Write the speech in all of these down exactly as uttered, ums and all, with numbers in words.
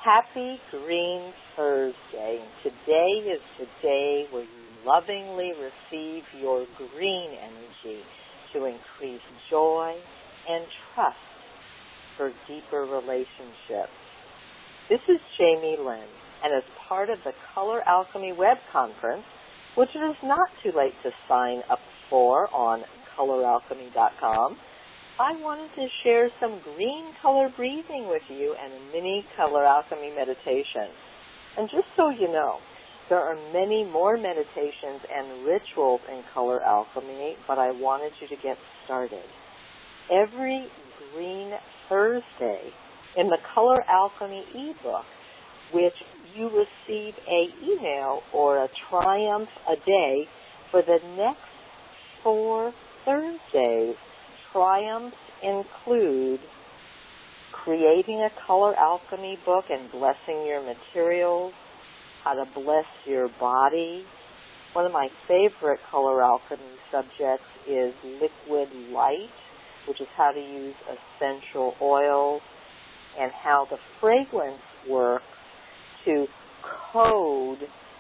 Happy Green Thursday. Today is the day where you lovingly receive your green energy to increase joy and trust for deeper relationships. This is Jamie Lynn, and as part of the Color Alchemy Web Conference, which it is not too late to sign up for on color alchemy dot com, I wanted to share some green color breathing with you and a mini color alchemy meditation. And just so you know, there are many more meditations and rituals in color alchemy, but I wanted you to get started. Every Green Thursday in the Color Alchemy ebook, which you receive a email or a triumph a day for the next four Thursdays. Triumphs include creating a color alchemy book and blessing your materials, how to bless your body. One of my favorite color alchemy subjects is liquid light, which is how to use essential oils, and how the fragrance works to code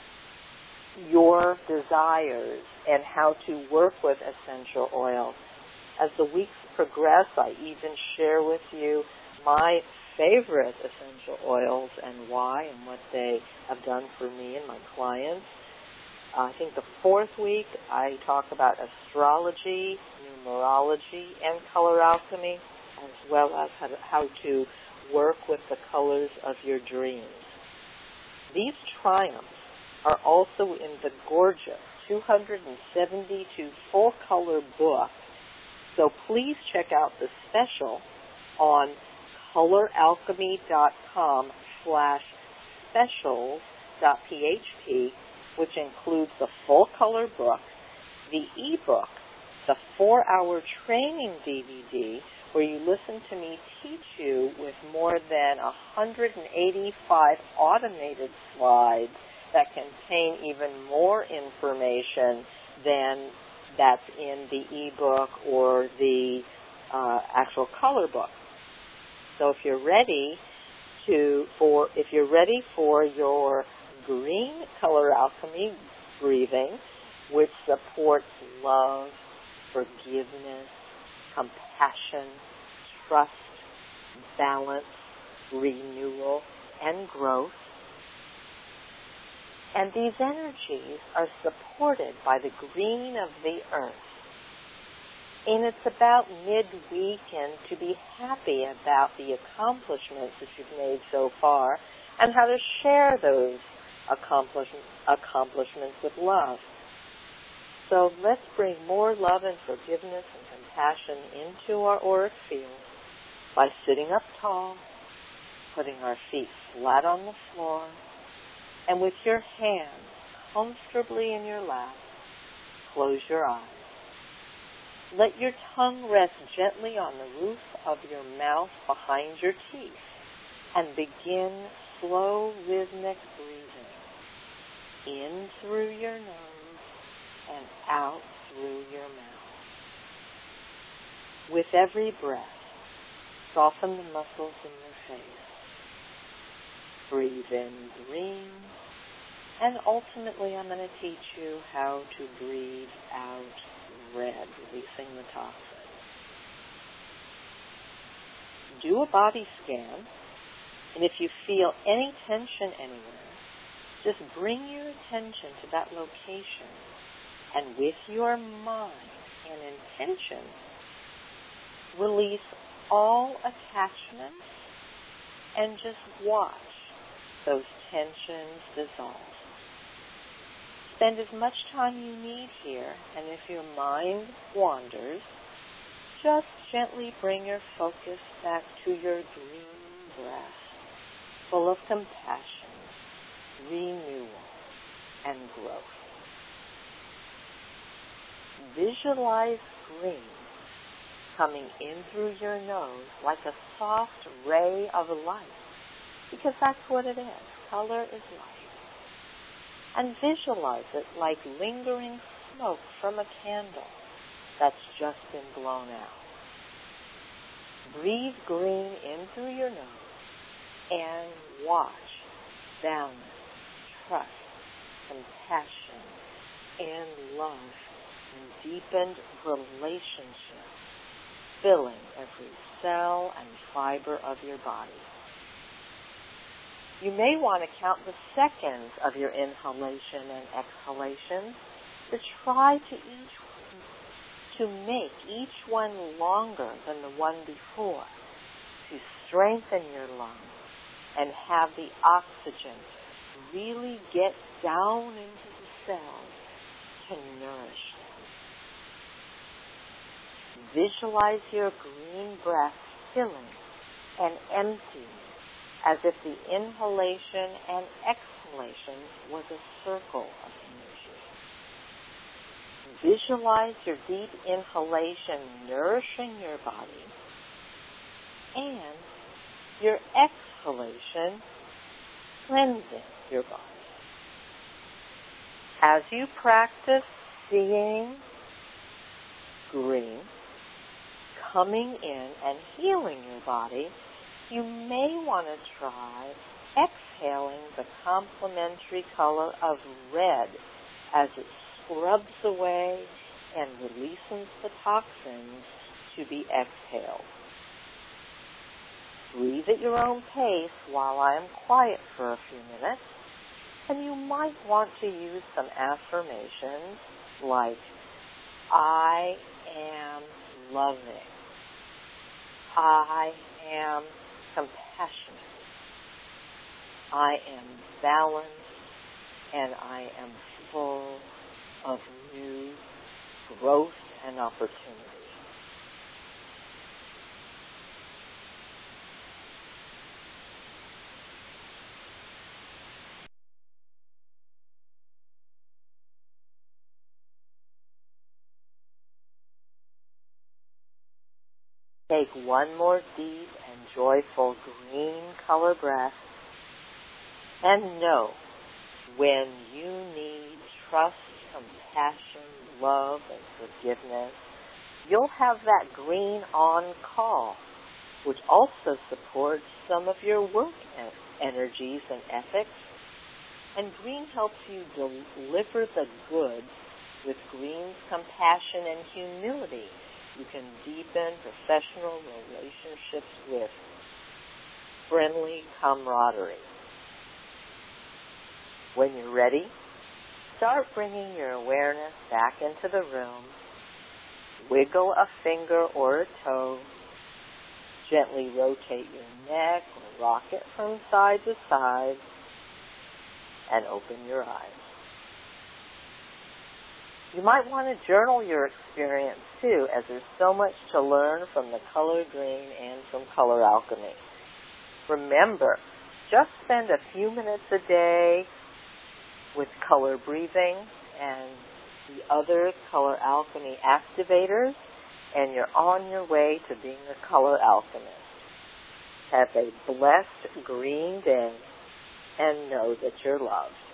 your desires and how to work with essential oils. As the weeks progress, I even share with you my favorite essential oils and why and what they have done for me and my clients. Uh, I think the fourth week I talk about astrology, numerology, and color alchemy, as well as how to, how to work with the colors of your dreams. These triumphs are also in the gorgeous two hundred seventy-two full-color book. So please check out the special on color alchemy dot com slash specials dot p h p, which includes the full color book, the ebook, the four-hour training D V D, where you listen to me teach you with more than one hundred eighty-five automated slides that contain even more information than that's in the ebook or the uh, actual color book. So if you're ready to for if you're ready for your green color alchemy breathing, which supports love, forgiveness, compassion, trust, balance, renewal, and growth. And these energies are supported by the green of the earth. And it's about midweek and to be happy about the accomplishments that you've made so far and how to share those accomplishments, accomplishments with love. So let's bring more love and forgiveness and compassion into our auric field by sitting up tall, putting our feet flat on the floor, and with your hands comfortably in your lap, close your eyes. Let your tongue rest gently on the roof of your mouth behind your teeth, and begin slow rhythmic breathing in through your nose and out through your mouth. With every breath, soften the muscles in your face. Breathe in green, and ultimately I'm going to teach you how to breathe out red, releasing the toxin. Do a body scan, and if you feel any tension anywhere, just bring your attention to that location, and with your mind and intention, release all attachments and just watch those tensions dissolve. Spend as much time you need here, and if your mind wanders, just gently bring your focus back to your green breath, full of compassion, renewal, and growth. Visualize green coming in through your nose like a soft ray of light, because that's what it is. Color is light. And visualize it like lingering smoke from a candle that's just been blown out. Breathe green in through your nose and watch balance, trust, compassion, and love and deepened relationship filling every cell and fiber of your body. You may want to count the seconds of your inhalation and exhalation to try to each to make each one longer than the one before, to strengthen your lungs and have the oxygen really get down into the cells to nourish them. Visualize your green breath filling and emptying as if the inhalation and exhalation was a circle of energy. Visualize your deep inhalation nourishing your body and your exhalation cleansing your body. As you practice seeing green coming in and healing your body, you may want to try exhaling the complementary color of red as it scrubs away and releases the toxins to be exhaled. Breathe at your own pace while I am quiet for a few minutes, and you might want to use some affirmations like, I am loving, I am compassionate, I am balanced, and I am full of new growth and opportunity. Take one more deep and joyful green color breath, and know when you need trust, compassion, love, and forgiveness, you'll have that green on call, which also supports some of your work energies and ethics. And green helps you deliver the goods with green's compassion and humility. You can deepen professional relationships with friendly camaraderie. When you're ready, start bringing your awareness back into the room. Wiggle a finger or a toe. Gently rotate your neck or rock it from side to side. And open your eyes. You might want to journal your experience too, as there's so much to learn from the color green and from color alchemy. Remember, just spend a few minutes a day with color breathing and the other color alchemy activators, and you're on your way to being a color alchemist. Have a blessed green day and know that you're loved.